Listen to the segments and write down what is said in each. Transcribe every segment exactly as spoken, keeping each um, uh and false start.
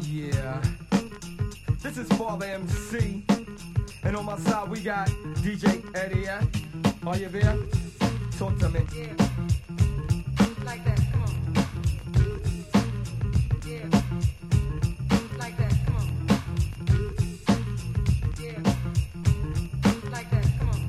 yeah. This is Father M C. And on my side we got D J Eddie. Yeah? Are you there? Talk to me. Yeah. Like that, come on. Yeah. Like that, come on. Yeah. Like that, come on.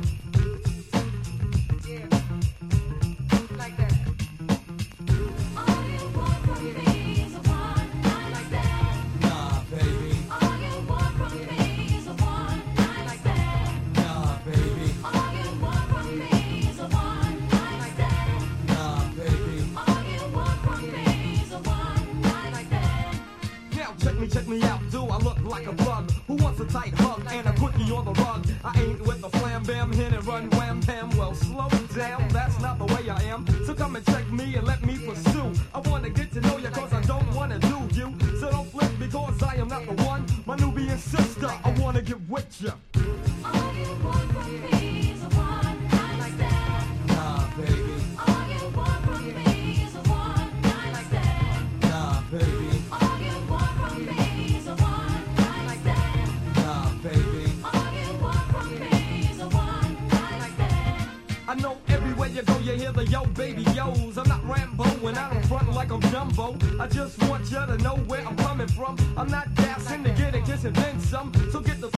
Yeah. Like that. All you want from me is a one night stand. Nah, baby. All you want from me is a one night stand. Nah, baby. All you want from me is a one night stand. Nah, baby. All you want from me is a one night stand. Now check me, check me out. Do I look like a bug? Who wants a tight hug and a quickie on the rug? I ain't with the flam bam, hit and run wham bam. Well, slow down, that's not the way I am. So come and check me and let me pursue. I wanna get to know you cause I don't wanna do you. So don't flip because I am not the one. My Nubian sister, I wanna get with ya. All you want from me is a one night stand. Nah, baby. All you want from me is a one night stand. Nah, baby. All you want from me is a one night stand. Nah, baby. All you want from me is a one night stand. I know everywhere you go, you hear the yo baby yo's. I'm not Rambo and I don't front like I'm Jumbo. I just want you to know where I'm coming from. I'm not gassing to get a kiss and then some. So get the